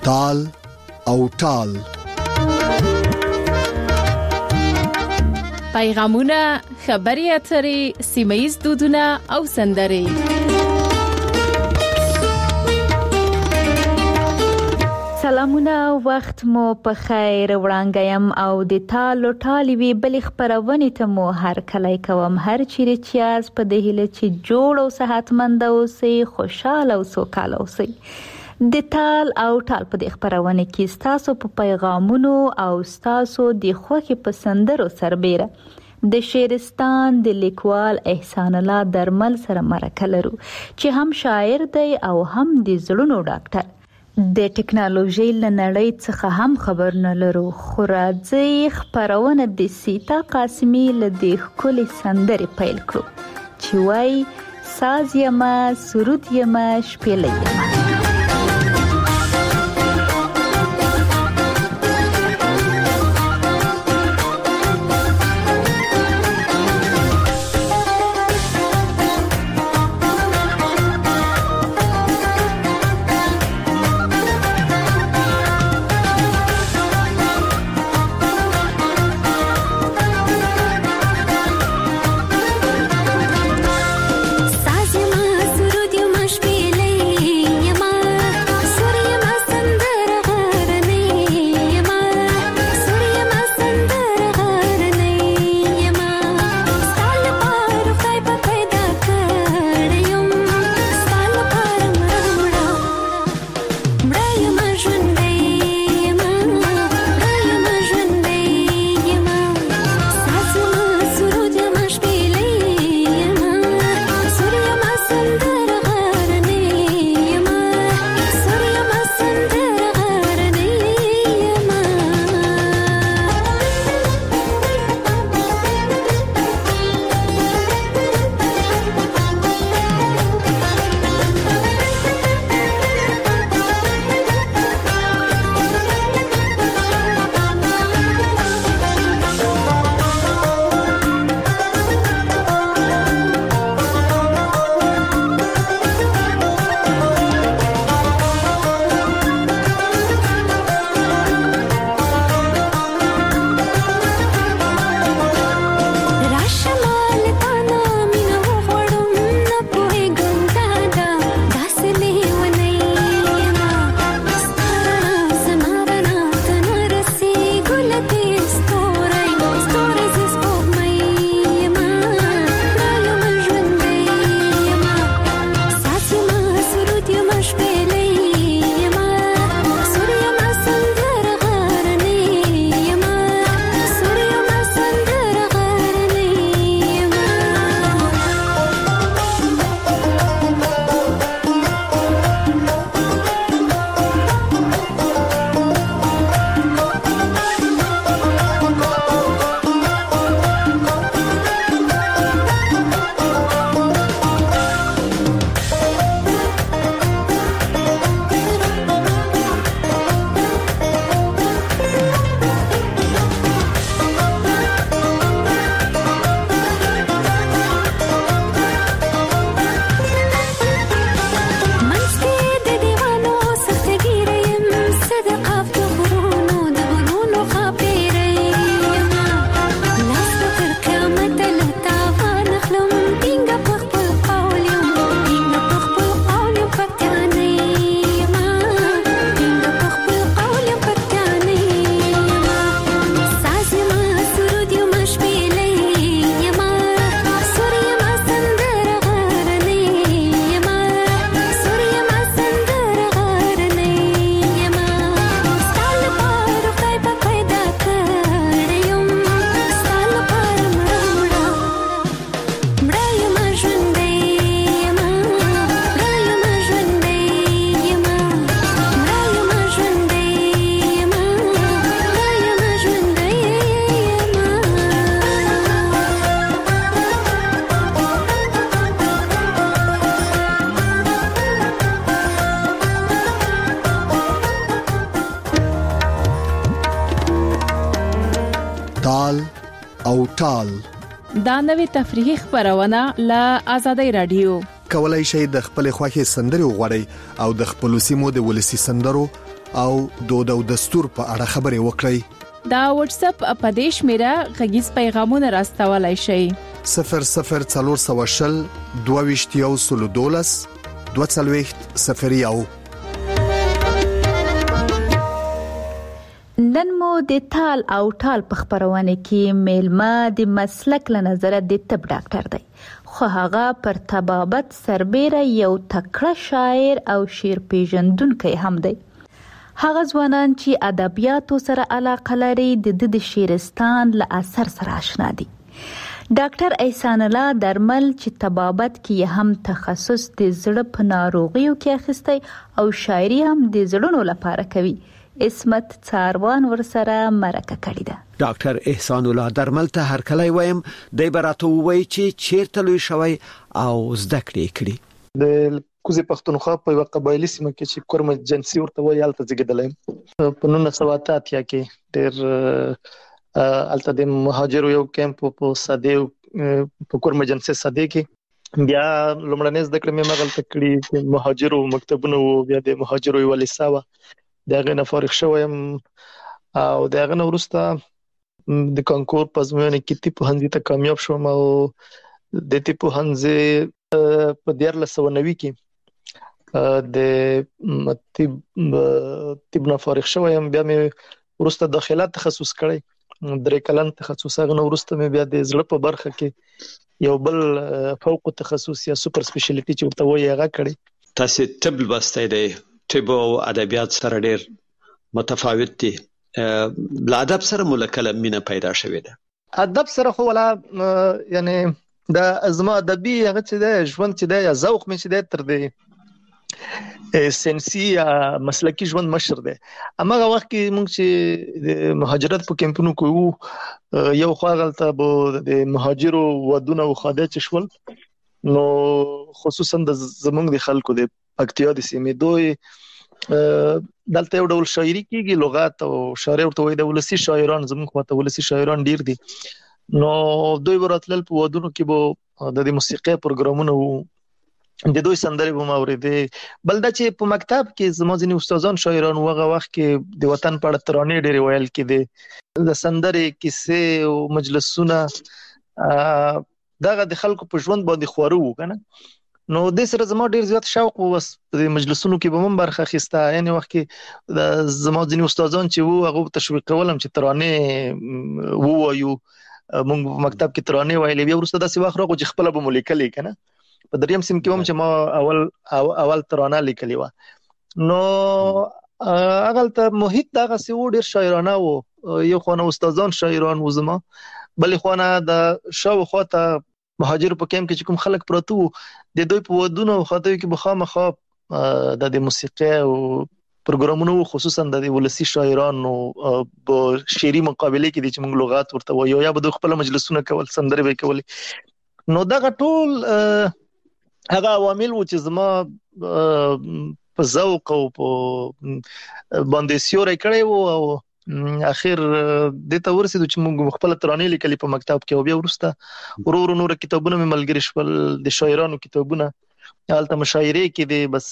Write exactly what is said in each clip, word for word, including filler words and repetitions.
تال او ټال. پیغامونه، خبري اترې، سیمه‌ییز دودونه او سندرې. سلامونه، وخت مو په خیر وړاندیم او د تالو ټالوي بل خبرونه ته مو هر کله کوم هر چیرې چیاز په د هله چې جوړ او صحتمند اوسئ، خوشاله او سوکاله اوسئ. د تال او ټال په د خبرونه کې تاسو په پیغامونو او تاسو د خوخي پسندرو سربېره د شیرستان د لیکوال احسان الله درمل سره مرکه لرو چې هم شاعر دی او هم د زړونو ډاکټر. د ټکنالوژي لنړۍ څخه هم خبر نه لرو، خو راځي خبرونه د سیتا قاسمی له د خولي سندرې پیل کړو چې وای ساز یما سرود یما شپېلې یما. تال او ټال دا نوې تفریحي خبرونه له آزادۍ رادیو. کولای شئ د خپل خوښي سندري وغوړئ او د خپل سیمو د ولسی سندرو او دود او دستور په اړه خبرې وکړئ. دا واتس اپ اپدیش میرا غږیز پیغامونه راستولای شئ. صفر صفر څلور سوه شل دوه ویشت یو سل دولس دوه څلوېښت صفر یو. نن مو د تال او ټال په خبرونه کې میلمه د مسلک له نظره د طب ډاکټر دی، خو هغه پر طبابت سربېره یو تکړه شاعر او شعر پیژندونکی هم دی. هغه ځوانان چې ادبیاتو سره علاقه لري د د شعرستان له اثر سره آشنا دي. ډاکټر احسان الله درمل چې طبابت کې هم تخصص د زړه په ناروغیو کې اخیستی او شاعري هم د زړونو لپاره کوي. اسمت څاروان ورسره مرکه کړې ده. ډاکټر احسان الله درمل ته هر کله وایم د براتو وای چې چیرته لوي شوی او زده کړې کړې. د کوزي پښتونخوا په یو قبایلی سیمه کې چې کورم جنسي ورته وایي الته زیږیدلم په نولس سوه اته اتیا کې ډېر الته د مهاجرو یو کیمپ په ساده په کورم جنسي ساده کې بیا لومړنۍ زده کړې مې مغلطه کړې مهاجرو مکتبونه وو، بیا د مهاجرو یو لیساوه دغه نه فارغ شوم او دغه نه وروسته د کانکور په ازموینه کې تی په هندي ته کامیاب شوم او د تی په هندي په دیارلس سوه نوي کې د طب طب نه فارغ شوم. بیا مې وروسته داخله تخصص کړی درې کلن تخصص، هغه نو وروسته مې بیا د زړه په برخه کې یو بل فوق تخصص یا سوپر سپیشلیټي چې ورته وایي هغه کړی. تاسو طب لوستی دی، طب او ادبیات سره ډېر متفاوت دي. بل ادب سره ملکله مینه پیدا شوې ده. ادب سره خو ولا یعنی د ازما ادبي هغه چې د ژوند چې د ذوق مې چې د تر دی سنسي مسلکی ژوند مشر دی. امغه وخت کې موږ چې د مهاجرت په کمپونو کې وو یو خو غلطه بو د مهاجرو ودونه او خاده چې شول نو خصوصا د زمونږ د خلکو د پکتیا د سیمې دوی دلته یو ډول شاعري کېږي، لغات او شاعر ورته وایي د ولسي شاعران، زمونږ خواته ولسي شاعران ډیر دي. نو دوی وراتلل په ودونو کې به د موسیقي پروګرامونه وو، د دوی سندرې به ما اورېدې. بل دا چې په مکتب کې زما ځینې استادان شاعران هغه وخت کې د وطن په اړه ترانې ډېرې ویل کېدې، د سندرې کیسې او مجلسونه دغه د خلکو په ژوند باندې خواره وو که نه. نو د سره زما ډیر زیات شوق وو، بس په مجلسونو کې به هم برخه اخیسته. یعنې وخت کې د زما ځینې استادان چې وو هغه تشویق کولم چې ترانې ووایو، موږ په مکتب کې ترانې ویلې. بیا وروسته داسې وخت راغو چې خپله به مو لیکلې که نه. په دریم سیم کې هم چې ما اول اول ترانه لیکلې وه. نو هغلته محیط دغسې وو، ډېر شاعرانه وو. یو خوا نه استادان شاعران وو زما، بلې خوا نه د شاوخوا ته مهاجر په کیمپ کې چې کوم خلک پراته وو د دوی په ودونو او خاطرو کې به خامخا د موسیقي او پروګرامونو خصوصا د ولسي شاعرانو په شعري مقابله کې چې موږ لغات ورته وایو یا به خپل مجلسونه کول، سندرې به کول. نو دغه ټول هغه عوامل وو چې زما په ذوق او په باندې سیوری کړی وو او اخر د ته ورسېدو چې موږ خپل ترانې لیکلې په مکتب کې او بیا وروسته ورو ورو نور کتابونه مې ملګري شول د شاعرانو کتابونه هلته مشاعرې کې دي. بس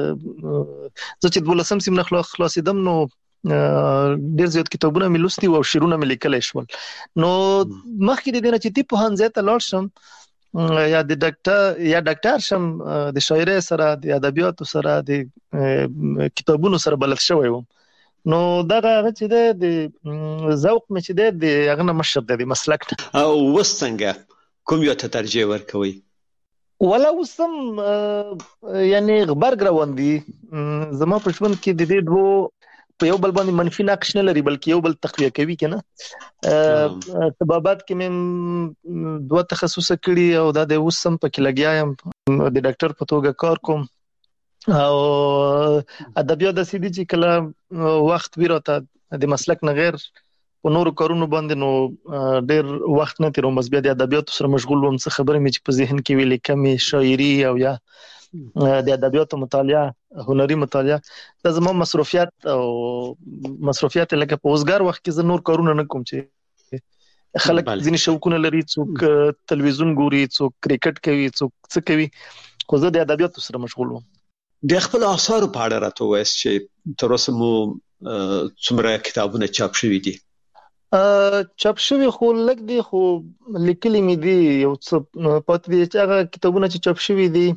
زه چې دولسم سیم نه خلاصېدم نو ډېر زیات کتابونه مې لوستي وو او شعرونه مې لیکلی شول. نو مخکې د دې نه چې طب پوهنځي ته لاړ شم یا د ډاکټر یا ډاکټر شم د شاعرۍ سره د ادبیاتو سره د کتابونو سره بلد شوی وم. نو دغه هغه چې دی د ذوق مې چې دی د هغه نه مشر دی د مسلک نه. او اوس څنګه کوم یو ته ترجیح ورکوئ؟ ولا اوس هم یعنې غبرګ روان دي. زما په ژوند کې د دې دوو په یو بل باندې منفي نقش نه لري بلکې یو بل تقویه کوي که نه. طبابت کې مې دوه تخصصه کړي او دا د اوس هم پکې لګیا یم، د ډاکټر په توګه کار کوم. او ادبیات داسې دي چې کله وخت وي راته د مسلک نه غیر په نورو کارونو باندې نو ډېر وخت نه تېروم، بس بیا د ادبیاتو سره مشغول وم. څه خبرې مې چې په ذهن کې وي لیکمې، شاعري او یا د ادبیاتو مطالعه، هنري مطالعه، دا زما مصروفیات او مصروفیات لکه په اوسګار وخت کې زه نور کارونه نه کوم چې خلک ځینې شوقونه لري، څوک تلویزیون ګوري، څوک کرکټ کوي، څوک څه کوي، خو زه د ادبیاتو سره مشغول وم. د خپل آثارو په اړه راته وایي چې تر اوسه مو څومره کتابونه چاپ شوي دي؟ چاپ شوي خو لږ دي، خو لیکلي مې دي یو څه پاتې دي. چې هغه کتابونه چې چاپ شوي دي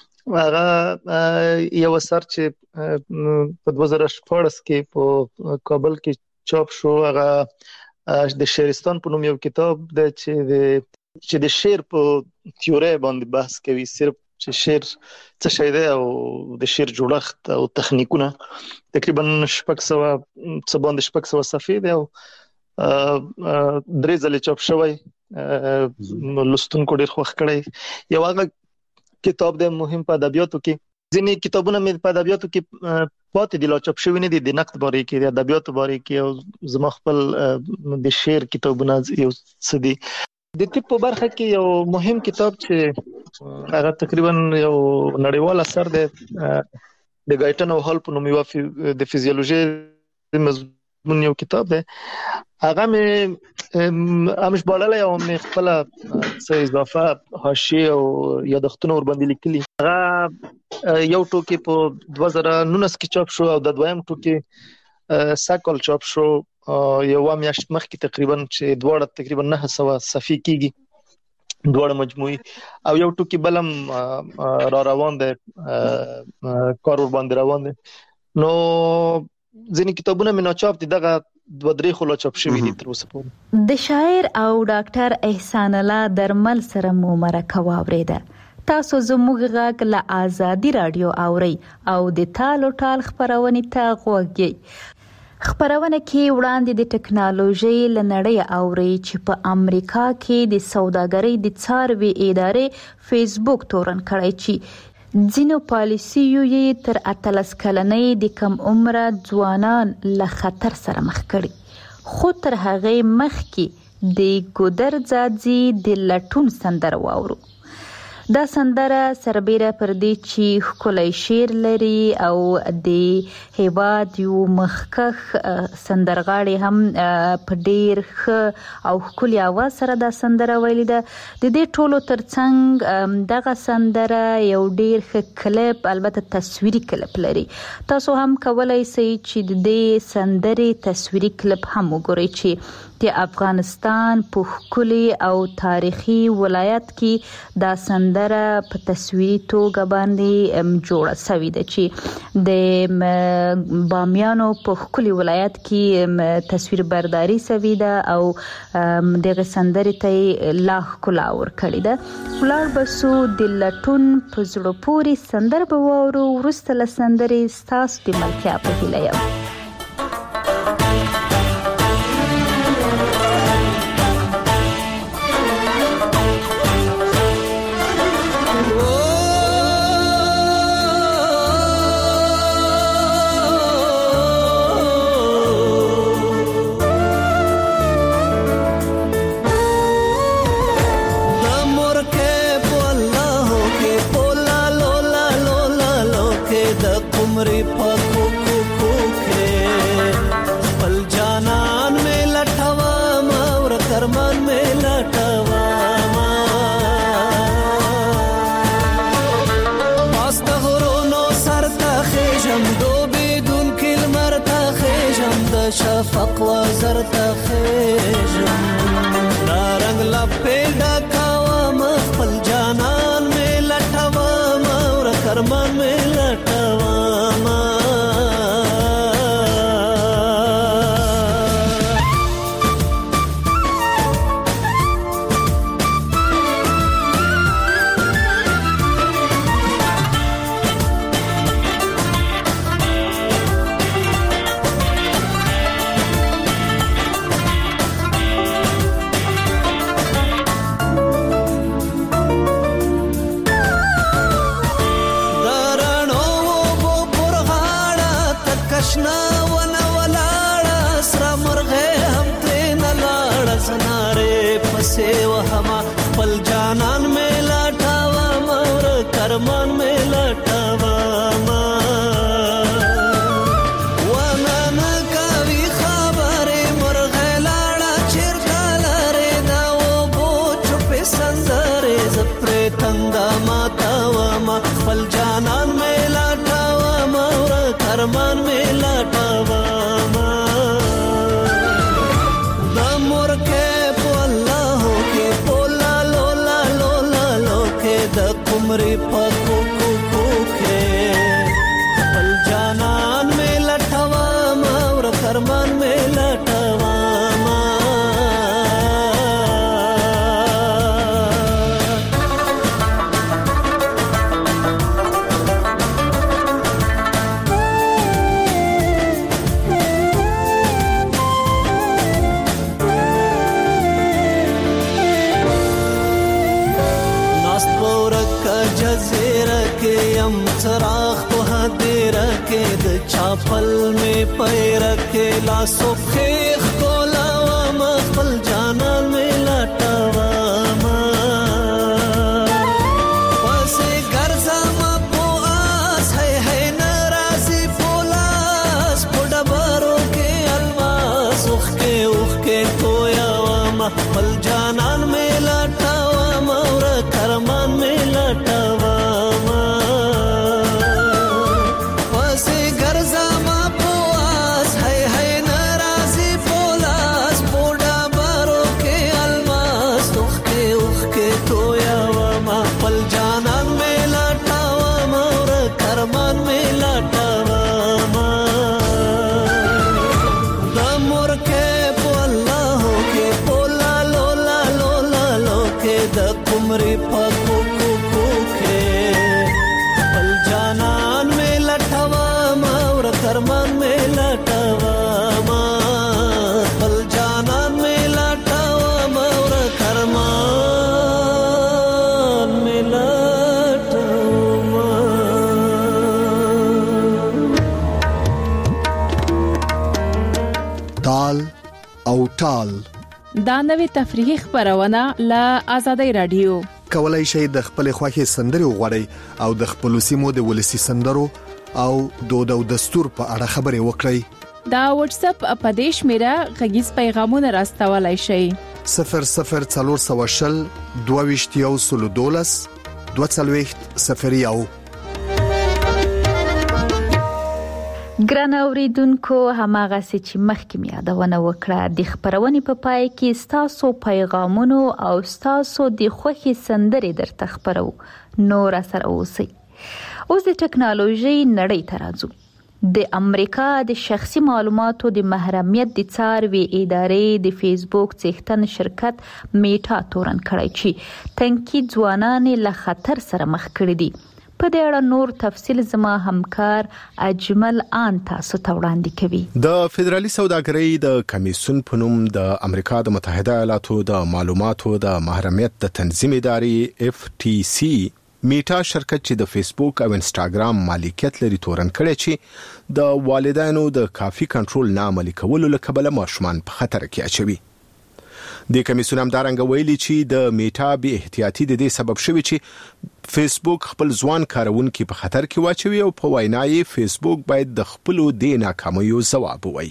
هغه یو اثر چې په دوه زره شپاړس کې په کابل کې چاپ شو، هغه د شعرستان په نوم یو کتاب دی چې د چې د شعر په تیوري باندې بحث کوي، صرف چې شعر څه شی دی او د شعر جوړښت او تخنیکونه. تقریبا شپږ سوه څه باندې شپږ سوه صفحې دی او درې ځلې چاپ شوی، لوستونکو ډېر خوښ کړی. یو هغه کتاب دی مهم په ادبیاتو کې. ځینې کتابونه مې په ادبیاتو کې پاتې دي لا چاپ شوي نه دي، د نقد باره کې، د ادبیاتو باره کې، او زما خپل د شعر کتابونه یو څه دي. د طب په برخه کې یو مهم کتاب چې هغه تقریبا یو نړیوال اثر دی، د ګایټن او هال په نوم یو د فزیولوژي مضمون یو کتاب دی. هغه مې هم ژباړلی او مې خپله څه اضافه حاشیې او یادښتونه ورباندې لیکلي. هغه یو ټوکې په دوه زره نولس کې چاپ شو او د دویم ټوکې سږ کال چاپ شو یوه میاشت مخکې تقریبا، چې دواړه تقریبا نهه سوه صفحې کېږي دواړه مجموعي، او یو ټوکې بل هم را روان دی، کار ورباندې روان دی. نو ځینې کتابونه مې ناچاپ دي، دغه دوه درې خو لا چاپ شوي دي تر اوسه پورې. د شاعر او ډاکټر احسان الله درمل سره مو مرکه واورېده. تاسو زموږ غږ له آزادي رادیو اورئ او د تالو ټال خپرونې ته غوږ یې. خبرونه کې وړاندې د ټکنالوژي له نړۍ اوري چې په امریکا کې د سوداګرۍ د څاروي ادارې فیسبوک تورن کړی چې ځینو پالیسیو یې تر اتلس کلنۍ د کم عمره ځوانان له خطر سره مخ کړي. خو تر هغې مخکې د ګودر ځاځي د لټون سندره واورو. دا سندره سربیره پر دې چې ښکلی شعر لري او د هیواد یو مخکښ سندرغاړی هم په ډیر ښه او ښکلي اواز سره دا سندره ویلې ده. د دې ټولو ترڅنګ دغه سندره یو ډیر ښه کلپ، البته تصویري کلپ لري. تاسو هم کولی شئ چې د دې سندرې تصویري کلپ هم وګورئ چې د افغانستان په ښکلي او تاریخي ولایت کې دا سندره په تصویري توګه باندې جوړه شوې ده، چې د بامیانو په ښکلي ولایت کې تصویر برداري شوې ده او دغه سندرې ته یې لا ښکلا ورکړې ده. ولاړ به سو د لټون په زړه پورې سندره به واورو. وروسته له سندرې ستاسو د ملتیا په هیله یم. شفق وزر تخیجم دا رنگ لپیل دا کوام خپل جانان میں لٹوام اور کرمان میں لٹوام. कुमरी पको को के पल जानन में लटवा और करमन में लटवा सराख तो हदे रखे द चापल में पैर के लासो खेख को लावा मखल जाना में लटावा वसे गर्जा मा पो आस है है नाराजी पोलास पोड़ा बारो के अलवास उख के उख के तोयावा मखल जाना में लटावा मौरा करमान में लटावा कुमरी पको को के पल जानन में लटवा और करमन में लटवा पल जानन में लटवा और करमन में लटवा ताल او ټال دا نوې تفریحي خبرونه له آزادۍ رادیو کولای شئ د خپل خوښي سندري وغوړئ او د خپل سیمو د ولسی سندرو او دود او دستور په اړه خبرې وکړئ. دا واتس اپ اپدیش میرا غږیز پیغامونه راستولای شئ صفر صفر څلور سوه شل دوه ویشت یو سلو دولس دوه څلوېښت صفر یو. ګران اوریدونکو هماغه چې مخکې مې یادونه وکړه د خبرونې په پای کې ستاسو پیغامونو او ستاسو د خوښي سندرې درته خبرو نور سره اوسئ. اوس د ټکنالوژي نړۍ ته راځو. د امریکا د شخصي معلوماتو د محرمیت د څاروي ادارې د فیسبوک څښتن شرکت میټا تورن کړی چې تنکي ځوانان له خطر سره مخ کړي دي. په دې اړه نور تفصیل زما همکار اجمل آن تاسو ته وړاندې کوي. د فدرالي سوداګرۍ د کمیسیون په نوم د امریکا د متحده ایالاتو د معلوماتو د محرمیت د تنظیم ادارې اف ټي سي میټا شرکت چې د فیسبوک او انسټاګرام مالکیت لري تورن کړی چې د والدینو د کافي کنټرول نه عملي کولو له کبله ماشومان په خطر کې اچوي. د کمیسیون همدارنګه ویلي چې د میټا بې احتیاطي د دې سبب شوی چې فیسبوک خپل ځوان کارونکي په خطر کې واچوي او په وینای فیسبوک باید د خپل د ناکامیو ځواب ووایي.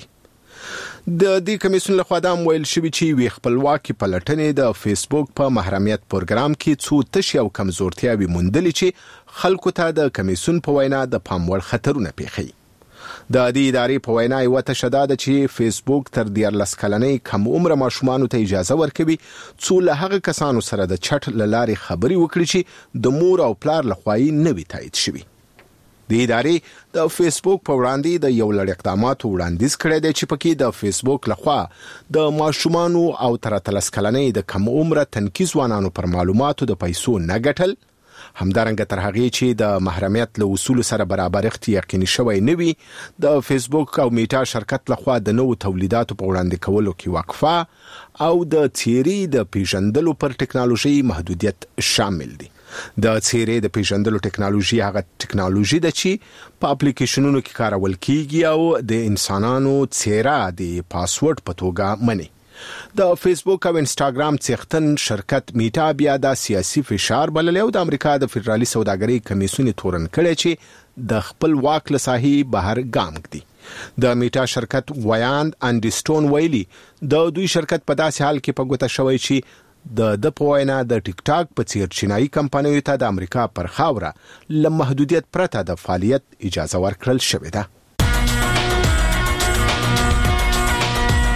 د دې کمیسیون لخوا دا ویل شوی چې وی خپلواکي پلټنې د فیسبوک په محرمیت پروګرام کې څو تشي او کمزورتیاوي موندلې چې خلکو ته د کمیسیون په وینا د پام وړ خطرونه پیښي. د دې ادارې په وینا یو تشداد چې فیسبوک تر دیارلس کلنۍ کم عمر ماشومانو ته اجازه ورکوي څو له هغه کسانو سره د چټ لارې خبري وکړي چې د مور او پلار لخوا یې نه وي تایید شوی. د ادارې د فیسبوک په وړاندې د یو لړ اقداماتو وړاندیز کړی دی چې پکې د فیسبوک لخوا د ماشومانو او تر اتلس کلنۍ د کم عمر تنکي ځوانانو پر معلوماتو د پیسو نه ګټل، همدارنګه تر هغه چې د محرمیت له اصول سره برابرښت یقیني شوی نه وي، د فیسبوک او میټا شرکت لخوا د نوو تولیداتو په وړاندې کولو کې وقفه او د څیرې د پیژندلو پر ټکنالوژي محدودیت شامل دي. د څیرې د پیژندلو ټکنالوژي هغه ټکنالوژي ده چې په اپلیکیشنونو کې کارول کیږي او د انسانانو څیره د پاسورډ په توګه مني. د فیسبوک او انسټاګرام څښتن شرکت میټا بیا د سیاسي فشار بللی او د امریکا د فدرالي سوداګرۍ کمیسیون تورن کړی چې د خپل واک له ساحې بهر ګام ږدي. د میټا شرکت ویاند انډیسټون ویلي د دوی شرکت په داسې حال کې په ګوته شوی چې د د پوینا د ټیک ټاک په څیر چینایي کمپنیو ته د امریکا پر خاوره له محدودیت پرته د فعالیت اجازه ورکړل شوې ده.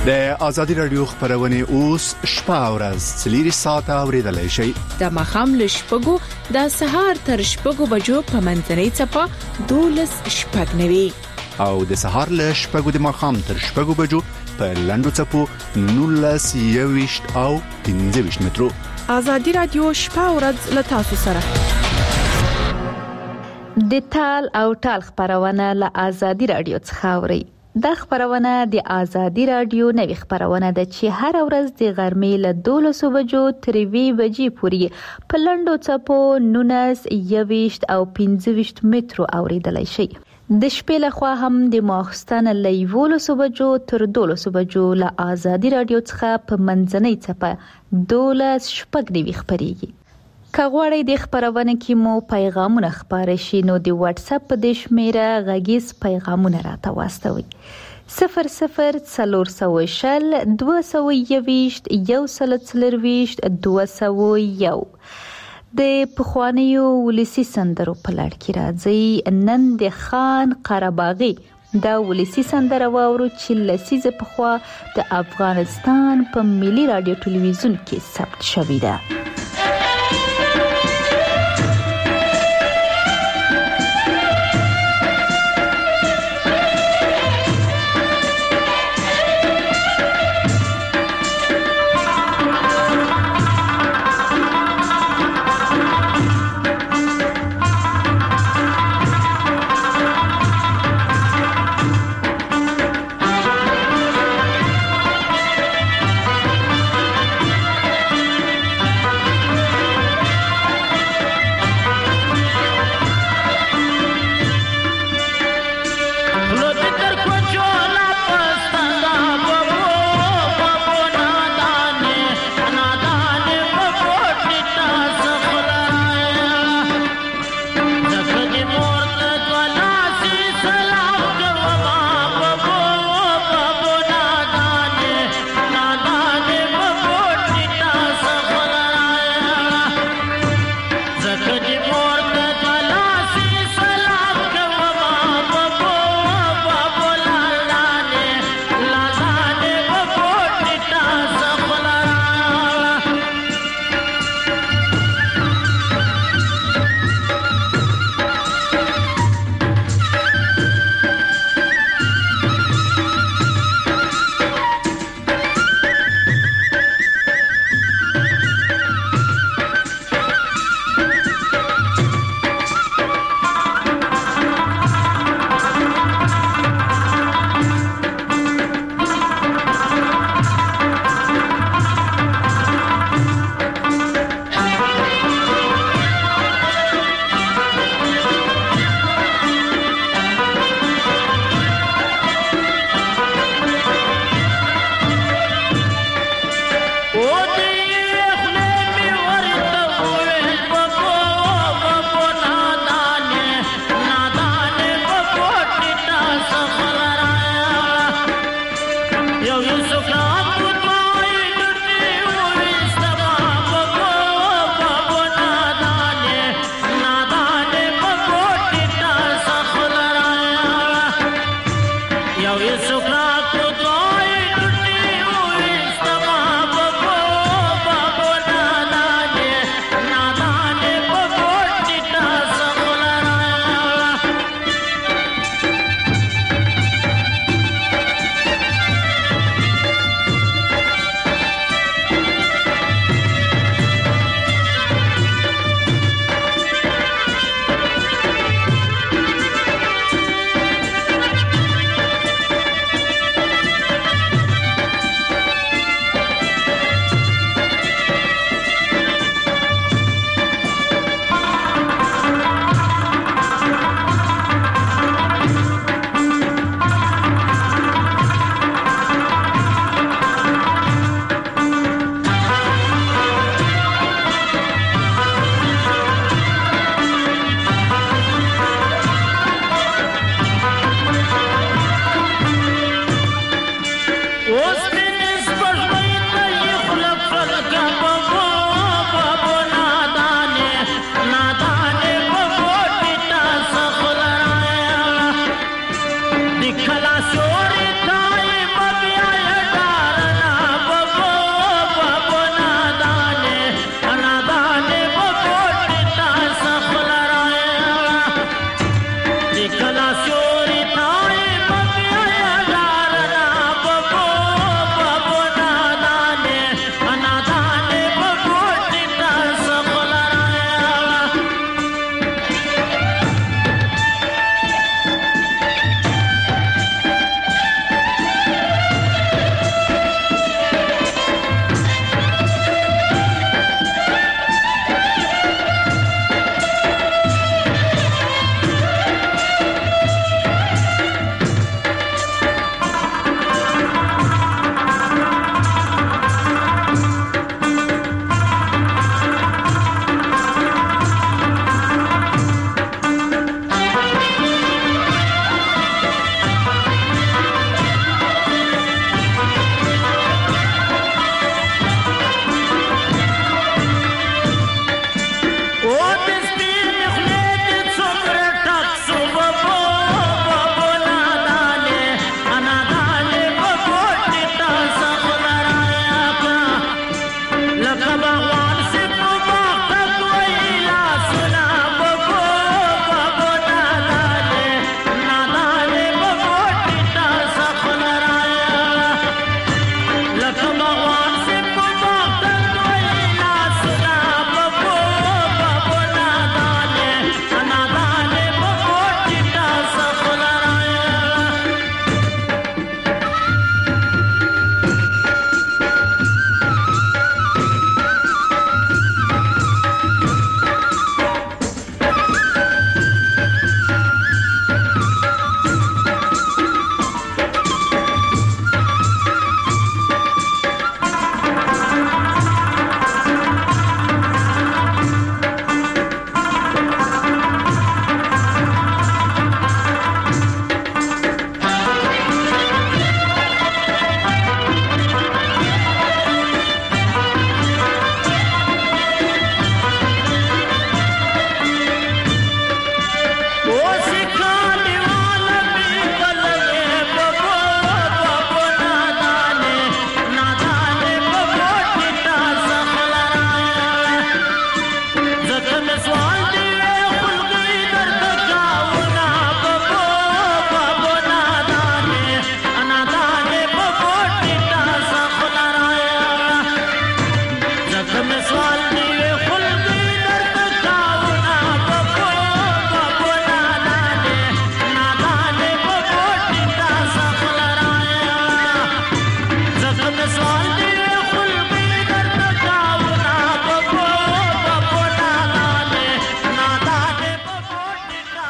د ازادي رادیو خبرونه اوس شپه او ورځ څلور ساعته اوریدلای شئ. د مخام لشپګو د سهار تر شپګو بجو په منځنۍ چپه دولس شپږ نوي او د سهار لشپګو د مخام تر شپګو بجو په لندو چپو نولس یويشت او پنځه ویشت مترو. ازادي رادیو شپه او ورځ له تاسو سره. د تال او ټال خبرونه له ازادي رادیو څخه اوري. د خبرونه د ازادي رادیو نوې خبرونه ده چې هر ورځ د غرمې له دولس بجو تر وی بجې پورې په لندو چپو نولس یويشت او پنځه ویشت مترو اوریدلای شي. د شپې له خوا هم د ماخستن له یولس بجو تر دولس بجو له ازادي رادیو څخه په منځنۍ چپه دولس شپږ نیوي خبريږي. کغوړې د خبرونه کې مو پیغامونه خبرې شي نو د واتس اپ په د شمیره غږیز پیغامونه راته واستوي صفر صفر څلور سوه شل دوه سوه یويشت یو سل څلرويشت دوه سوه یو. د پخوانیو ولسی سندرو په لړ کې راځي نن د خان قرباغي دا ولسی سندره واورو چې لسیزه پخوا د افغانستان په ملي رادیو ټلویزیون کې ثبت شوې ده.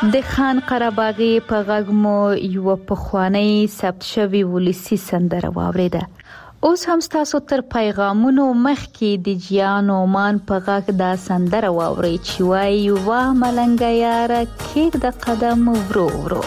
د خان قرهباغي په غږ مو یو پخوانی ثبت شوی ولسی سندره واوریده. اوس هم تاسو تر پیغامونو مخکې د جیان اومان په غږ دا سندره واوري چې وایي واه ملنګ یاره کېږ د قدم ورو ورو.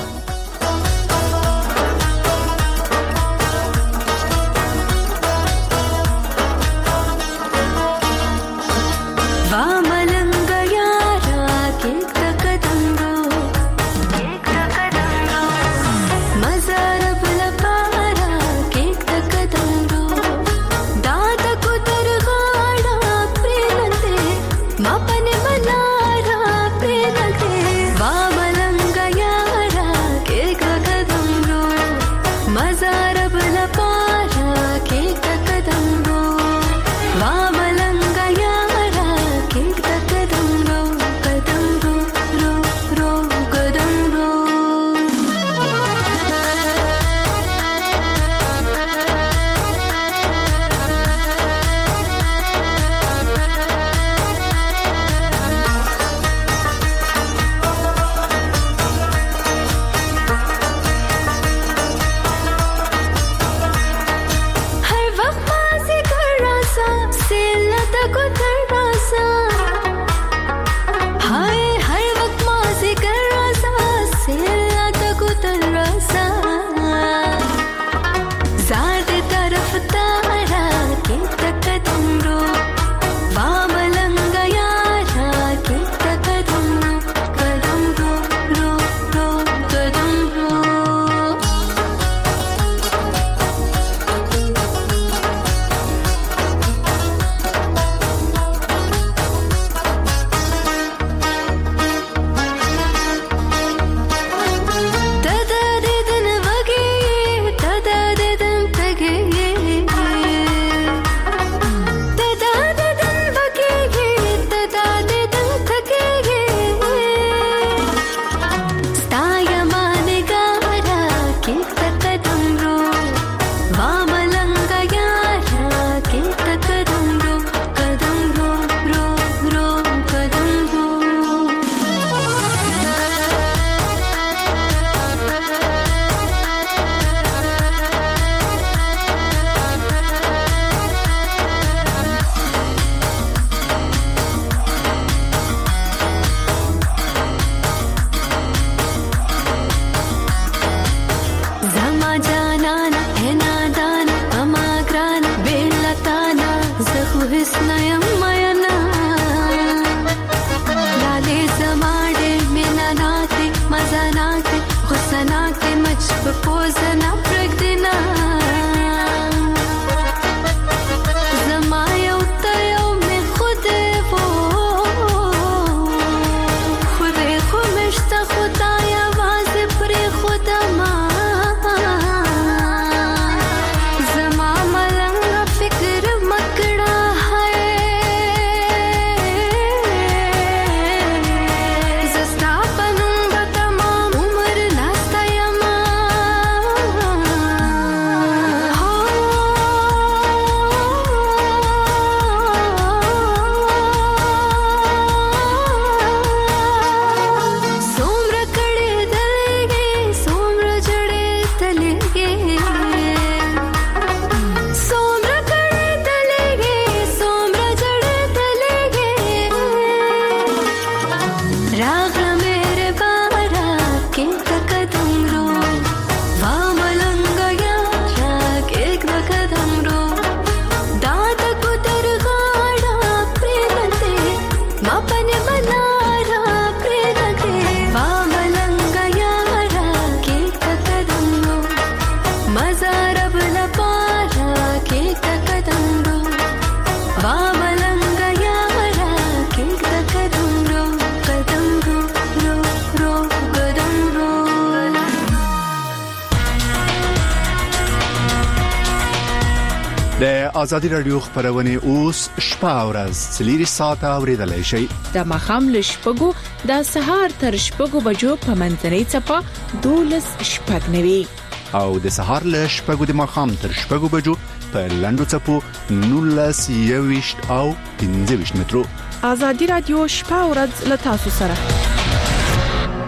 د ازادي رادیو خبرونه اوس شپه او ورځ سلیری ساعته اوریدلای شي. د مخام لشپګو د سهار تر شپګو بجو په منځنۍ چپه دولس شپږ نوي او د سهار لشپګو د مخام تر شپګو بجو په لندو چپو نولس یويشت او پنځه ویشت مترو. ازادي رادیو شپه او ورځ له تاسو سره.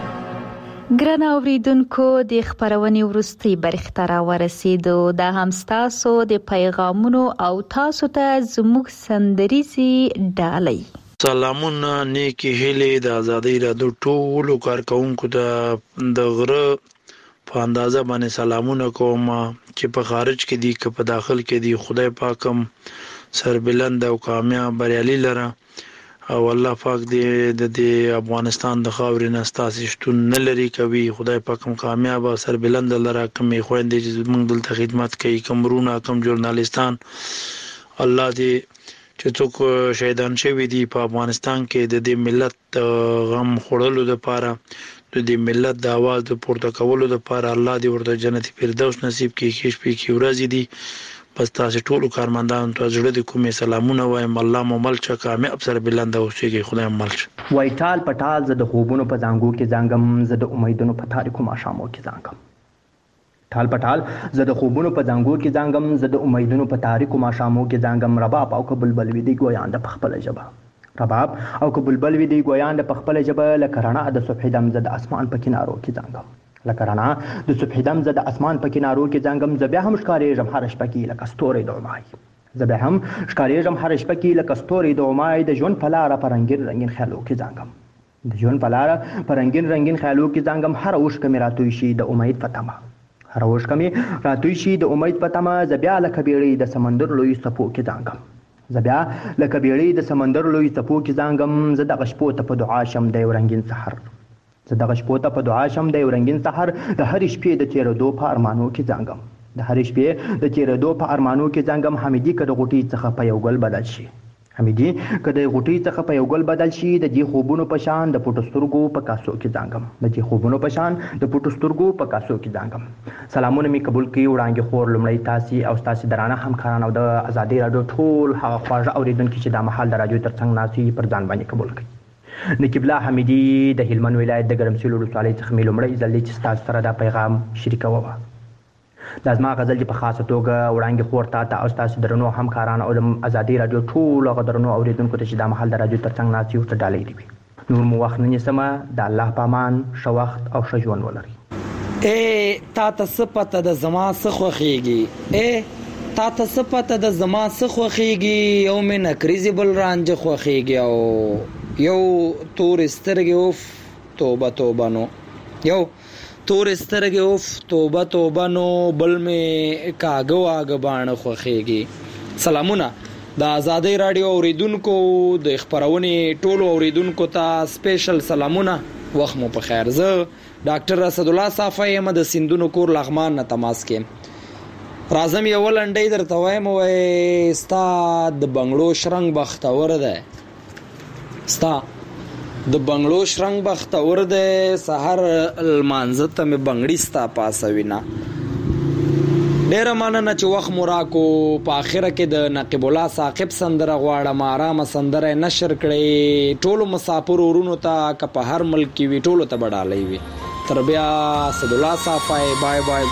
ګران اوریدونکو د خبرونې وروستي برخه ته راورسېدو. دا هم ستاسو د پیغامونو او تاسو ته زموږ سندریزي ډالۍ. سلامونه نیکی هیلې د ازادۍ رادیو ټولو کارکونکو ته د غره په اندازه باندې سلامونه کوم چې په خارج کې دي که په داخل کې دي. خدای پاکم سربلند او کامیاب بریالي لره او الله پاک دې د دې افغانستان د خاورې نه ستاسو شتون نه لري کوي. خدای پاکم کامیاب او سربلند لره. کومې خويندې چې موږ دلته خدمت کوي، کوم رونه کوم ژورنالیستان، الله دې چې څوک شهیدان شوي دي په افغانستان کې د دې ملت غم خوړلو لپاره، د دې ملت د आवाज د پورته کولو لپاره الله دې ورته جنت فردوس نصیب کړي. کې شپې کې ورځې دي. پس تاسو ټول کارمندان ته زړه د کومې سلامونه وایم. الله مو ملچ کامیاب سره بلند اوسېږي. خدای ملچ. وای ټال پټال زه د خوبونو په زانګو کې زنګم، زه د امیدونو په تاریکو ماښامو کې زنګم. ټال پټال زه د خوبونو په زانګو کې زنګم، زه د امیدونو په تاریکو ماښامو کې زنګم. رباب او که بلبل وي دی ګویان د خپل ژبه، رباب او که بلبل وي دی ګویان د خپل ژبه. لکه رڼا د صبح دم زه د اسمان په کنارو کې زنګم، لکه رڼا د صبح دم زه د اسمان په کنارو کې زنګم. زه بیا هم ښکارېږم هره شپه کې لکه ستوری د امای، زه بیا هم ښکارېږم هره شپه کې لکه ستوری د امای. د ژوند په لاره په رنګین رنګین خیالو کې زنګم، د ژوند په لاره په رنګین رنګین خیالو کې زنګم. هره اوښکه مې راتوی شي د امید په تمه، هره اوښکه مې راتوی شي د امید په تمه. زه بیا لکه بیړۍ د سمندر لوی څپو کې زنګم، زه بیا لکه بیړۍ د سمندر لوی څپو کې زنګم. زه دغه شپو ته په دعا شم د یو رنګین سحر، زه دغه شپو ته په دعا شم د یو رنګین سحر. د هرې شپې د تېرېدو په ارمانو کې زنګم، د هرې شپې د تېرېدو په ارمانو کې زنګم. حمیدي که د غوټۍ څخه په یو ګل بدل شي، حمیدي که د غوټۍ څخه په یو ګل بدل شي. د دې خوبونو په شان د پټو سترګو په کاسو کې زنګم، د دې خوبونو په شان د پټو سترګو په کاسو کې زنګم. سلامونه مې قبول کړي وړاندې خور لومړی تاسې او ستاسې درانه همکاران او د ازادۍ راډیو ټول هغه خواږه اورېدونکي چې دا مهال د راډیو تر څنګ ناست وي پر ځان باندې قبول کړي. نقیب الله حمیدي د هلمند ولایت د ګرمسیر ولسوالۍ څخه مې لومړی ځل دی چې ستاسو سره دا پیغام شریکوم. دا زما غزل چې په خاصه توګه وړاندې خور تا ته او ستاسو درنو همکاران او د ازادۍ راډیو ټولو هغه درنو اورېدونکو ته چې دا مهال د راډیو تر څنګ ناست وي ورته ډالۍ دي. نور مو وخت نه نیسمه، د الله په امان ښه وخت او ښه ژوند ولرئ. ای تا ته څه پته د زما څه خوښېږي، ای تا ته څه پته د زما څه خوښېږي. یو مې نکریزې بل رانجه خوښېږي او یو تور سترګې اوف توبه توبه نو، یو تور سترګې اوف توبه توبه نو، بل مې کاږه واږه باڼه خوښېږي. سلامونه د ازادۍ راډیو اوریدونکو، د خبرونې ټولو اوریدونکو ته سپیشل سلامونه، وخت مو په خیر. زه ډاکټر اسد الله صافی یم د سیندونو کور لغمان نه تماس کې. راځم یو لنډۍ درته وایم. وای ستا د بنګړو شرنګ بختور دی، ستا د بنګړو شرنګ بختور دی. سحر لمانځه ته مې بنګړي ستا پاسوي نه. ډېره مننه چې وخت مو راکو. په اخره کې د نقیب الله ثاقب سندره غواړم، آرامه سندره یې نشر کړې. ټولو مسافر ورونو ته که په هر ملک کې وي ټولو ته به ډالۍ وي. تر بیا اسد الله صافی، بای بای.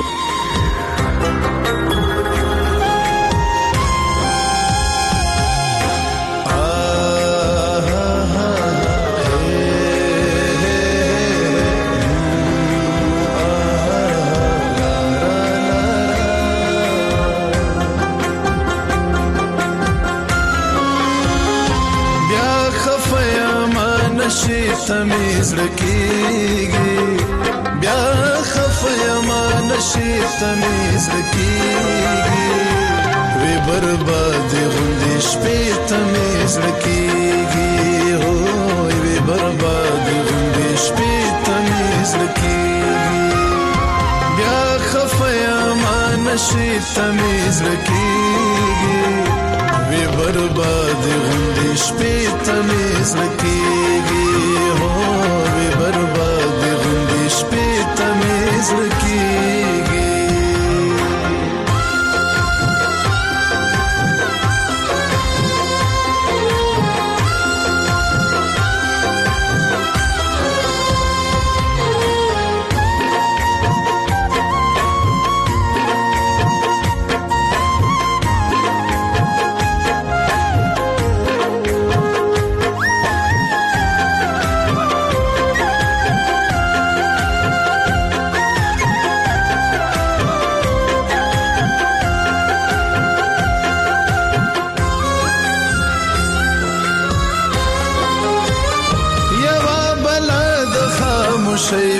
تمیز رکیږي بیا خفیما نشي تمیز رکیږي وی برباد غوندې شپې تمیز رکیږي هو وی برباد غوندې شپې تمیز رکیږي بیا خفیما نشي تمیز رکیږي وی برباد غوندې شپې تمیز رکیږي هو وی برباد غوندې شپې تمیز رکیږي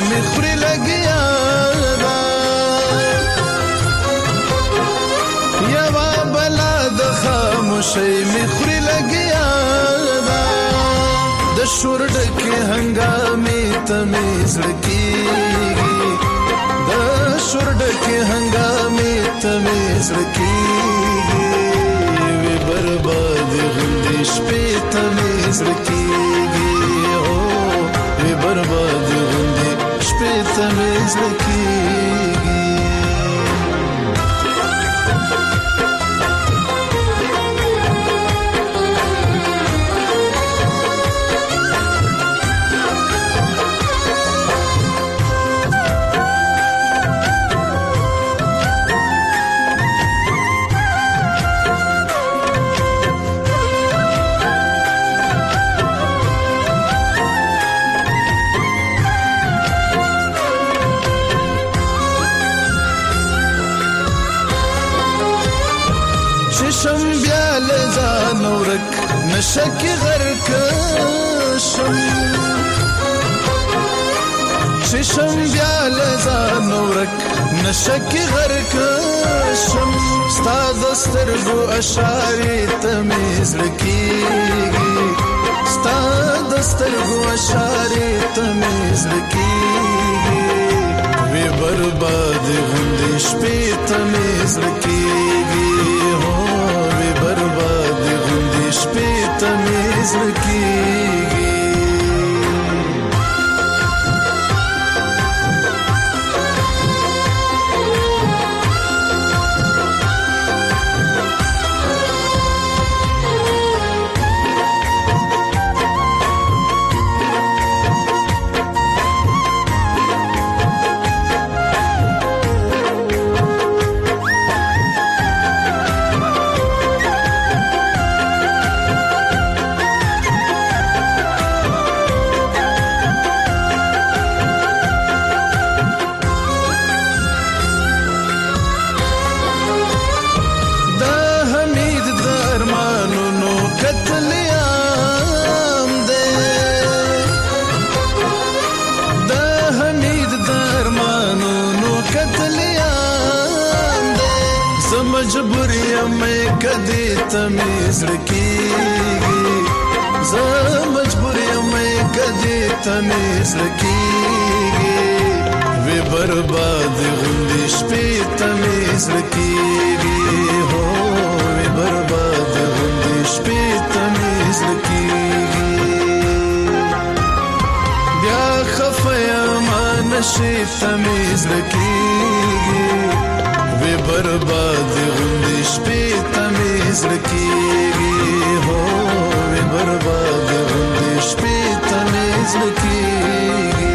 می خوري لګیا دا یوا بلا د خاموشي می خوري لګیا دا د شور ډکه هنګامې تمې زړکیږي د شور ډکه هنګامې تمې زړکیږي وی برباد غندې شپې تمې زړکیږي او وی برباد غندې شپې تمې زړکیږي شم بیا لزان ورک نشک غرق شم شم بیا لزان ورک نشک غرق شم ستا دسترګو اشارې تمیز لکیږي ستا دسترګو اشارې تمیز لکیږي وی برباد غندې شپې تمیز لکیږي برباد غندې شپې تمیز لکیږي مجبور یم کدی تمیز لکیږي زه مجبور یم کدی تمیز لکیږي وی برباد غندې شپې تمیز لکیږي هو وی برباد غندې شپې تمیز لکیږي بیا خفیا ما نشي تمیز لکیږي وی برباد غندې شپې تمیز لکیږي هو وی برباد غندې شپې تمیز لکیږي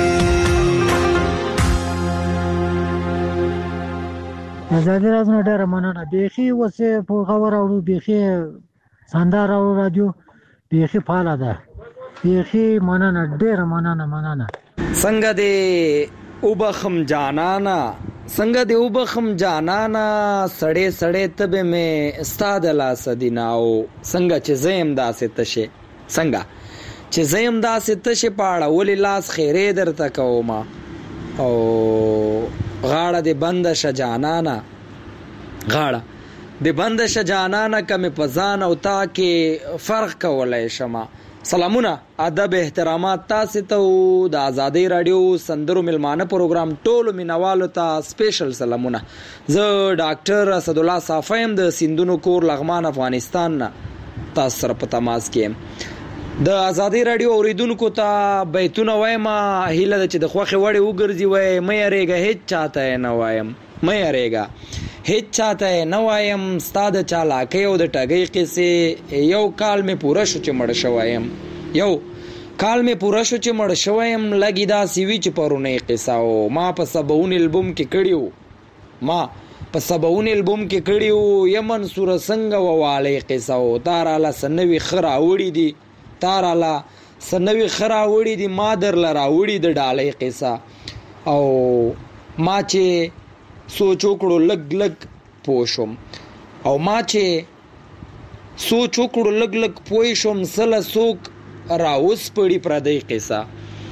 آزادي راځنه ډېر مننه بیخي وسه په خبر اورو بیخي ساندار اورو رادیو بیخي فعال ده بیخي مننه ډېر مننه مننه څنګه دې وبخم جانانا څنګه دی وبخم جانانا سړې سړې تبه مې استاد لا سدیناو څنګه چې زیم داسې تشه څنګه چې زیم داسې تشه پاړه ولې لاس خیرې درته کوما او غاړه دې بند ش جانانا غاړه دې بند ش جانانا کمه پزان او تا کې فرق کولای شمه سلامونه ادب احترامات تاسو ته د آزادۍ رادیو سندرو ملمانه پروګرام ټولو مینوالو ته سپیشل سلامونه زه ډاکټر اسد الله صافیم د سیندونو کور لغمان افغانستان نه تاسو سره په تماس کې د آزادۍ رادیو اوریدونکو ته بیتونه وایم هیله د چې د خوخه وړي وګرځي وای مې اړېګه هیڅ چاته نه وایم مې اړېګه هیڅ چاته نه وایم ستاد چالاکي او د ټګي قصې یو کال می پوره شو چې مړ شوایم یو کال می پوره شو چې مړ شوایم لګی دا سیوی چې پرونه قصه او ما په سبون البوم کې کړیو ما په سبون البوم کې کړیو یمن سور څنګه وواله قصه او تاراله سنوي خرا وړي دي تاراله سنوي خرا وړي دي ما در لرا وړي د ډالې قصه او ما چې سوچ وکړو لګ لګ پوښوم او ما چې سوچ وکړو لګ لګ پوښوم سله سوک راوس پړی پردې قصه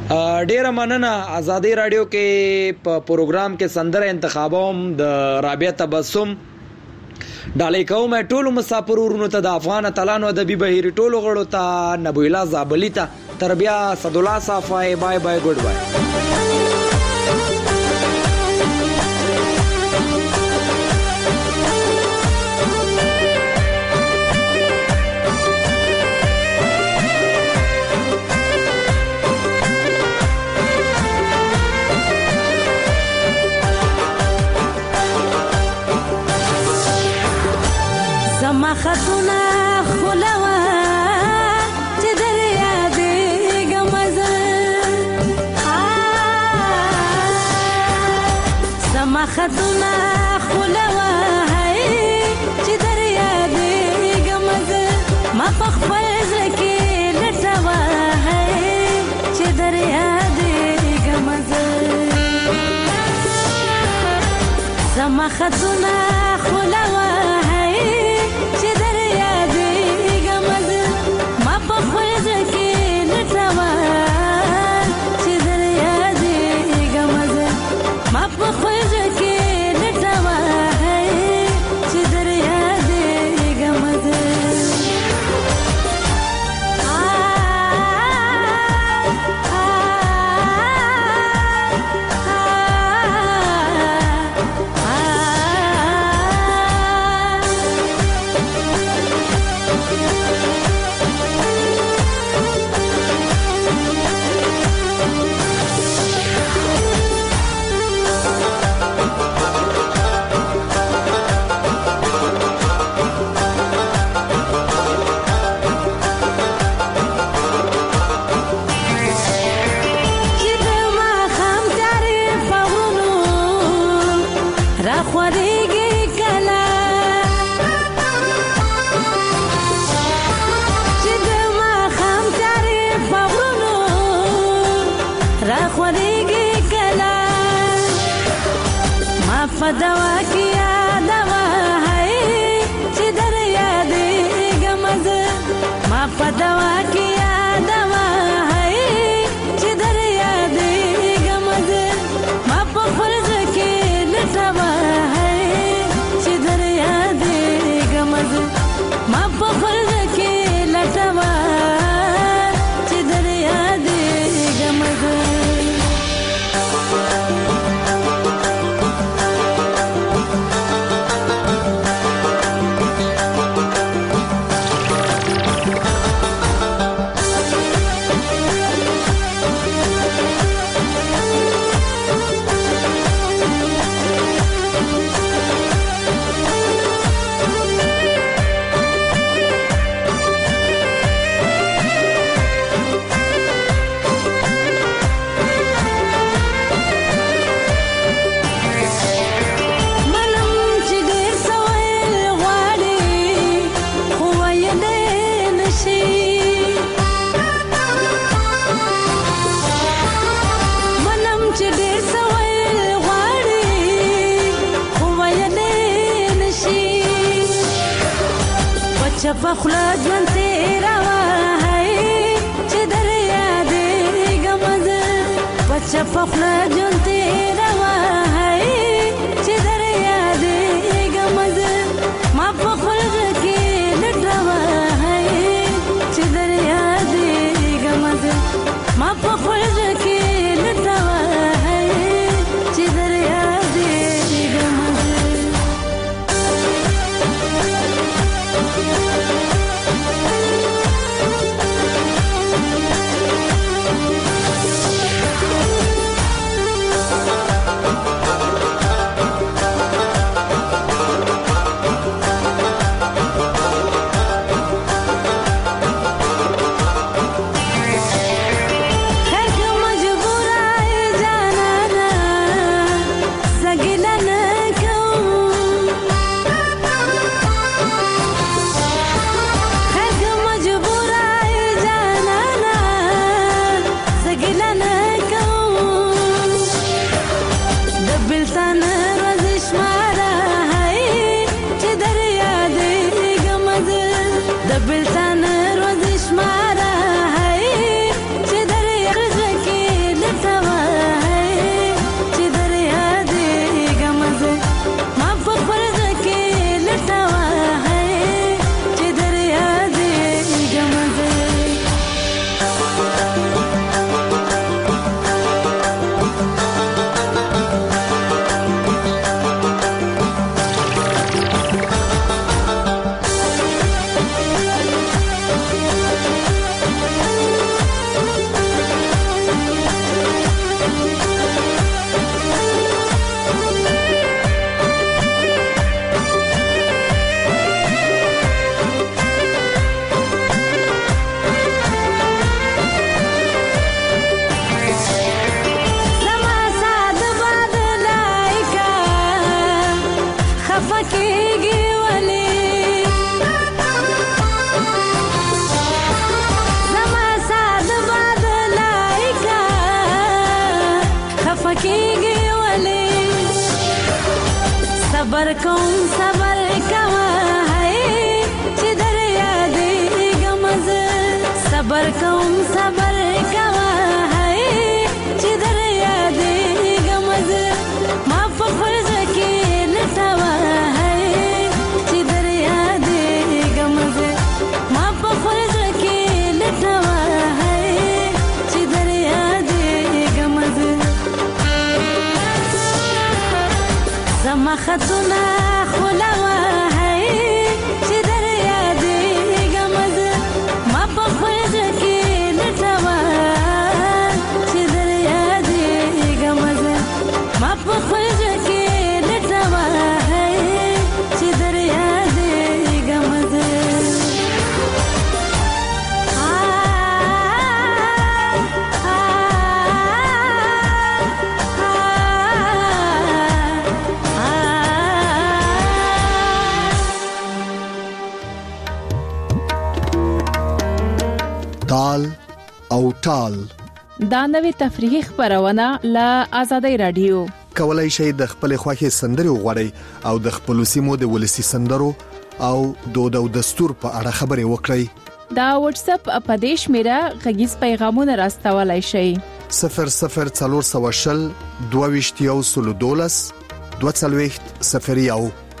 ډیره مننه. آزادی رادیو کې په پروګرام کې سندره انتخابوم د رابعه تبسم ډالۍ کوم ټولو مسافر ورونو ته د افغان اتلانو ادبي بهیر ټولو غړو ته نبویلا زابلی ته تر بیا صد الله صافای بای بای ګډ بای. خطونه خلوا چې دریا دې غمزه سما خطونه خلوا چې دریا دې غمزه ما په خپل ځکه لټوا چې دریا دې غمزه سما خطونه خلوا دوا کیا دوا ہے چې دریا دې غمزه ما په دوا کیا دوا ہے چې دریا دې غمزه ما په فرض کې لټوا ہے چې دریا دې غمزه ما په فرض کې لټوا چې دریا دې غمزه پخلا ژوند تیروا ہے چې دریا دې غمزه پچ پخلا ژوند تیروا ہے چې دریا دې غمزه ما په خلق کې لټوا ہے چې دریا دې غمزه ما په خلق کې لټوا ہے چې دریا دې غمزه بلتان روز شمارا ہے چې دریا ځکه صبر کوم صبر کوا ہے چې در یادېږم زه صبر کوم صبر کوا ہے چې در یادېږم زه ما په فرض کې لټوا ہے چې در یادېږم زه ما په فرض کې لټوا ہے چې در یادېږم زه زما خطونه خلوا ہے چې در یادېږم زه ما په فرض کې لټوا چې در یادېږم زه ما په فرض کې لټوا ہے چې در یادېږم زه تال او ټال دا نوې تفریحي خبرونه له آزادۍ رادیو کولای شئ د خپل خوښي سندري وغوړئ او د خپل سیمو د ولسی سندرو او دود او دستور په اړه خبرې وکړئ. دا واتس اپ اپدیش میرا غږیز پیغامونه راستولای شئ صفر صفر څلور سوه شل دوه ویشت یو سل دولس دوه څلوېښت صفر یو.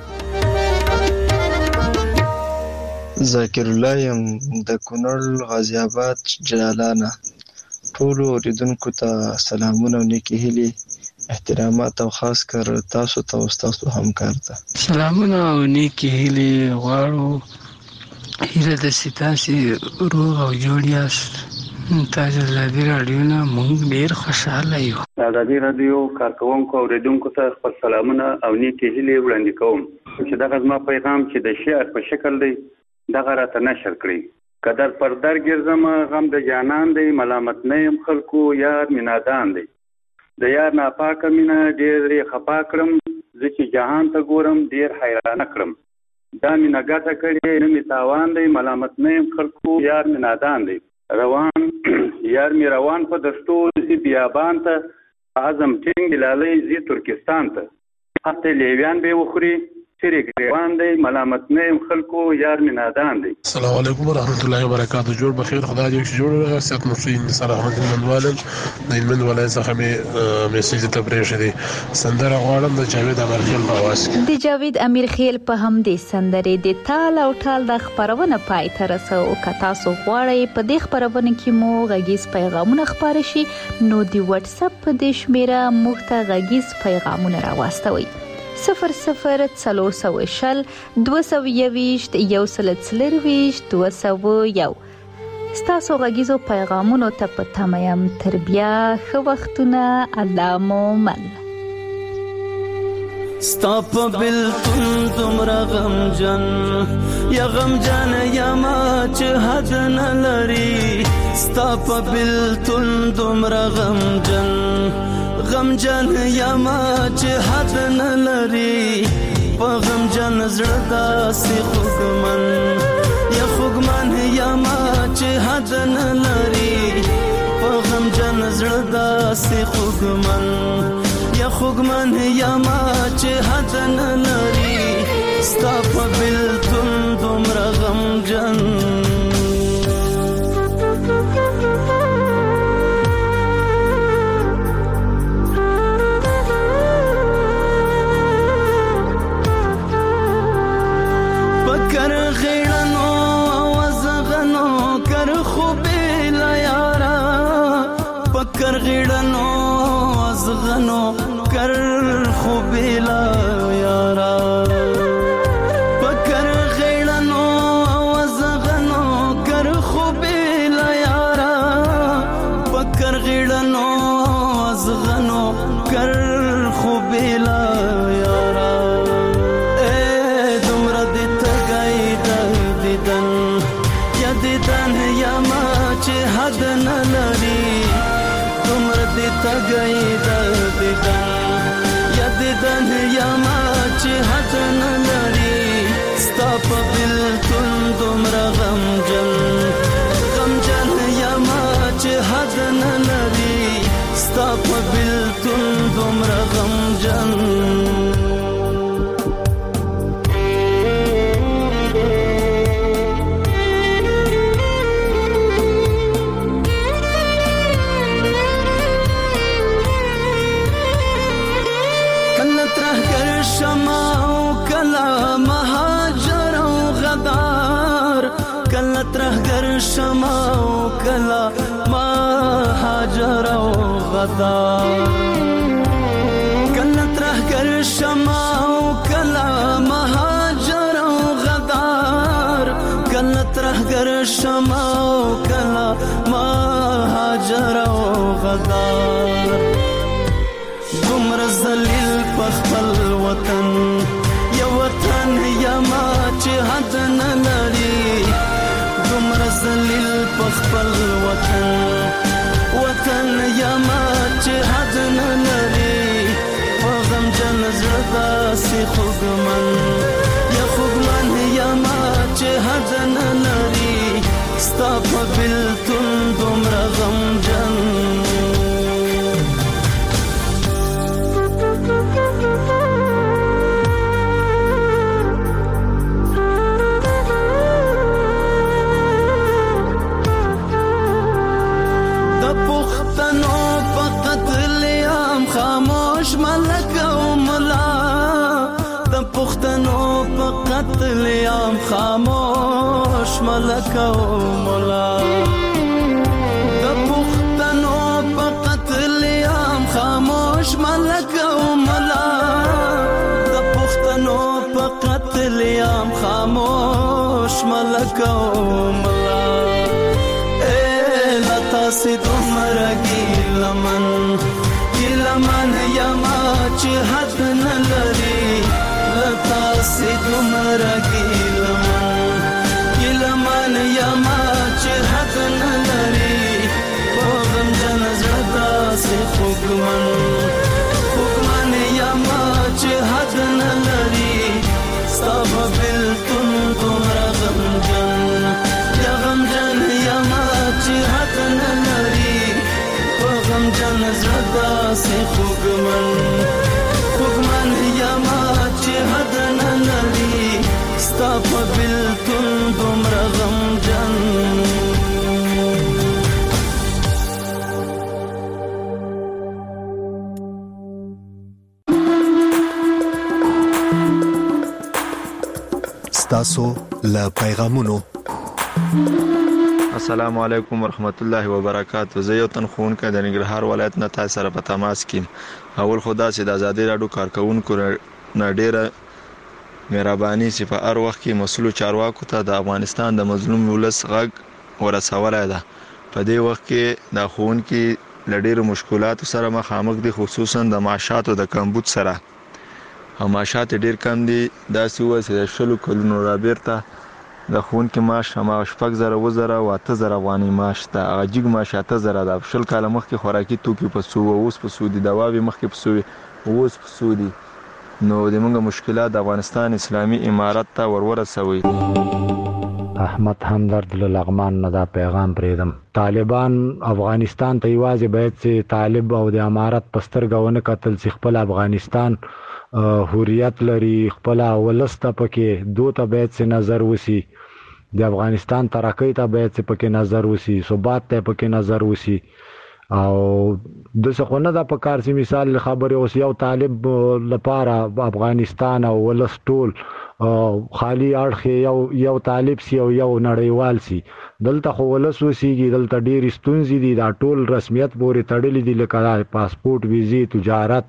ذاکر الله یم د کونړ غازی آباد جلالانه. ټول اوریدونکو ته سلامونه او نیکی هیلې احترامات او خاص کر تاسو ته او تاسو همکار ته سلامونه او نیکی هیلې غواړو. هیله د ستاسي روغ او جوړ یاست. تاسو د دې رادیو نه موږ ډیر خوشاله یو. د دې رادیو کارکونکو او اوریدونکو ته خپل سلامونه او نیکی هیلې وړاندې کوم چې دا غزما پیغام چې د شعر په شکل دی دغه راته نشر کړی. قدر پر در ګرځم غم د جانان دی ملامت نه يم خلکو یار مینادان دی د یار ناپاکه مینا ډېر خپا کړم زه چې جهان ته ګورم ډېر حیران کړم دا مینا ګټه کړې نه می تاوان دی ملامت نه يم خلکو یار مینادان دی روان یار می روان په دشتو زی بیابان ته اعظم ټینګ لالۍ زی ترکستان ته حتی لیویان به وخوري سری ګریوان دی ملامت نه يم خلکو یار مینادان دی. السلام علیکم ورحمت الله وبرکاته. جوړ بخیر خدای دې چې جوړ سات مسلمان نصر احمد منوالم د من ولای څخه می میسج ته پرېښه دي سندره غواړم د جاوید امیر خیل په आवाज کې. د جاوید امیر خیل په هم دې سندره د تال او ټال د خبرونه پای ته رسو او کتا سو غواړي په دې خبرونه کې مو غږیز پیغامونه خبر شي نو دی واتس اپ په دې شمیره مخته غږیز پیغامونه راوستوي صفر صفر څلور سوه شل دوه سوه یویشت یو سل څلرویشت دوه سوه یو. ستاسو غږیزو پیغامونو ته په تمه یم. تر بیا ښه وختونه الله مو مل. ستا په بلتون دومره غمجن یا غمجن یا ما چې حد نه لري ستا په بلتون دومره غمجن غمجن یا ما چې حد نه لري په غمجن زړه داسې خوږمن یا خوږمن یا ما چې حد نه لري په غمجن زړه داسې خوږمن یا خوږمن یا ما چې حد نه لري ستا په بلتون دومره غمجن کر غړنو ازغنو کر خو بلا یارا پکر غړنو ازغنو کر خو بلا یارا پکر غړنو ازغنو کر خو بلا یارا اے دمر دې تګای د دیدن یا دیدن یا ما چې حد نه لري دې تګای د دیدن یا دیدن یا ما چې حد نه لري ستا په بلتون دومره غمجن غمجن یا ما چې حد نه لري ستا په بلتون دومره غمجن کلا مهاجر او غدار کلا ترهګر شمع او کلا مهاجر او غدار کلا ترهګر شمع او کلا مهاجر او غدار دومره ذلیل په خپل وطن یو وطن یما چې حد نه لري دومره ذلیل په خپل وطن وطن یما چې حد نه لري په غمجن زړه داسې خوږمن یا خوږمن یما چې حد نه لري ستا په بېلتون دومره غمجن خاموش ملک او ملا د پښتنو په قتل یم خاموش ملک او ملا د پښتنو په قتل یم خاموش ملک او ملا د پښتنو په قتل یم خاموش ملک او ملا اے لتا سي دومره ګیلمن لمن یما چې حد نه لري لتا سي دومره ګیلمن ګیلمن یما چې حد نه لري په غمجن زړه داسې خوږمن خوږمن یما چې حد نه لري ستا په بېلتون دومره غمجن یا غمجن یما چې حد نه لري غمجن زړه داسې خوږمن خوږمن یما چې حد نه لري ستا په بېلتون دومره غمجن ستاسو له پیغامونو السلام علیکم ورحمت الله وبرکاته. زه یو تن ښوونکی د ننګرهار ولایت نه تاسو سره په تماس کې اول خدا چې د ازادي راډیو کارکونکو نه ډیره مهرباني چې په هر وخت کې مسؤل چارواکو ته د افغانستان د مظلوم ولس غږ ورسولای ده. په دې وخت کې د ښوونکي له ډیرو مشکلاتو سره مخامخ دي، خصوصا د معاشاتو د کمبود سره. او معاشات ډیر کم دي، داسې و چې د شلو کلونو رابیرته د ښوونکي معاش هماغه شپږ زره اووه زره او اته زره افغانۍ معاش ده. هغه جګ معاش اته زره ده. شل کاله مخکې خوراکي توکي په څو وه، اوس په څو دي، دواوې مخکې په څو وې، اوس په څو دي. نو زموږ مشکلات د افغانستان اسلامي امارت ته ورورسوئ. احمد همدرد له لغمان نه دا پیغام پرېږدم. طالبان افغانستان ته یوازې باید چې طالب او د امارت په سترګه ونه کتل چې خپل افغانستان حریت لري، خپل ولس ته پکې دو ته باید چې نظر وسی، د افغانستان ترقۍ ته باید چې پکې نظر وسی، ثبات ته پکې نظر وسی. او داسې خو نه ده په کار چې مثال خبرې اوس یو طالب لپاره افغانستان او ولس ټول خالی اړخ یو یو طالب سی او یو نړیوال سی. دلته خو ولس اوسیږي، دلته ډېرې ستونزې دي، دا ټول رسمیت پورې تړلي دي، لکه پاسپورټ، ویزې، تجارت،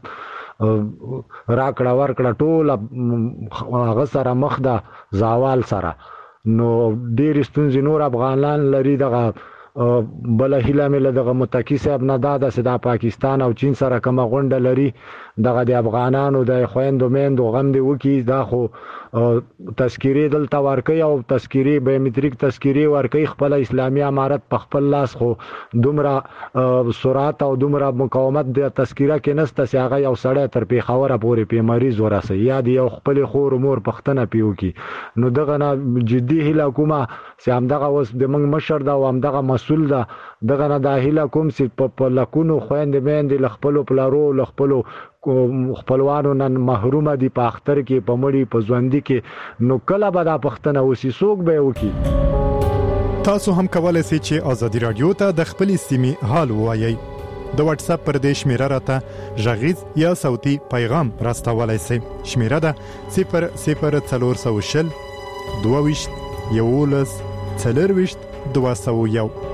راکړه ورکړه ټول هغه سره مخ ده زوال سره. نو ډېرې ستونزې نور افغانان لري. دغه بله هیله مې له دغه متقي صاحب نه دا ده چې دا پاکستان او چین سره کومه غونډه لري، دغه د افغانانو د خویندو میندو غم دې وکړي. دا خو تذکیرې دلته ورکوي او تذکیرې بایومتریک تذکیرې ورکوي. خپل اسلامي امارت په خپل لاس خو دومره سرعت او دومره مقاومت د تذکیره کې نسته چې هغه یو سړی تر پېښوره پورې پې مریض ورسوي یا د یو خپلې خور مور پوښتنه پې وکړي. نو دغه نه جدي هیله کومه چې همدغه اوس زموږ مشر ده او همدغه مسؤل ده، دغه نه دا هیله کوم چې په لکونو خویندې میندې له خپلو پلارو له خپلو خپلوانو نن محرومه دي، په اختر کې، په مړي، په ژوندي کې. نو کله به دا پوښتنه وشي، څوک به یې وکړي؟ تاسو هم کولی شئ چې ازادي راډیو ته د خپلې سیمې حال ووایئ. د واتس اپ پر دې شمیره راته غږیز یا صوتي پیغام راستولی شئ. شمیره ده صفر صفر څلور سوه شل دوه ویشت یولس څلور ویشت دوه سوه یو.